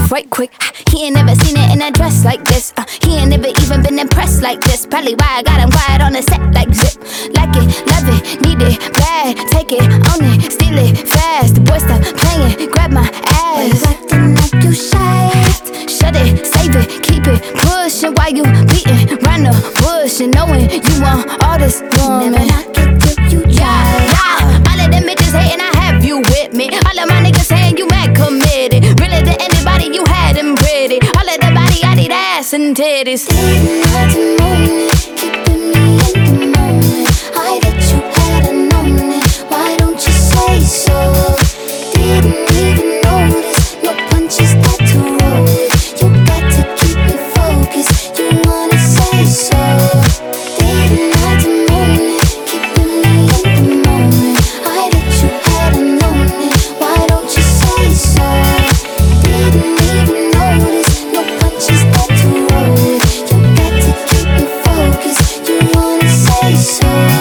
off right quick. He ain't never seen it in a dress like this. He ain't never even been impressed like this. Probably why I got him quiet on the set like zip. Like it, love it, need it, bad. Take it, own it, steal it, fast. The boy stop playing, grab my ass. Acting like you shy. Shut it, save it, keep it pushing while you beating round the bush and knowing you want all this woman. Never knock it till you try. Yeah. All of them bitches hating, I have you with me. All of my niggas saying you mad committed. Really to anybody you had them pretty. All of the body, I need ass and titties. Didn't have to moan it, keeping me in the moment. I bet you hadn't known it. Why don't you say so? Didn't even notice. No punches that to roll with. You got to keep me focused. You wanna say so? Didn't have to moan it, keeping me in the moment. I bet you hadn't known it. Why don't you say so? Didn't even notice. No punches that to roll with. You got to keep me focused. You wanna say so?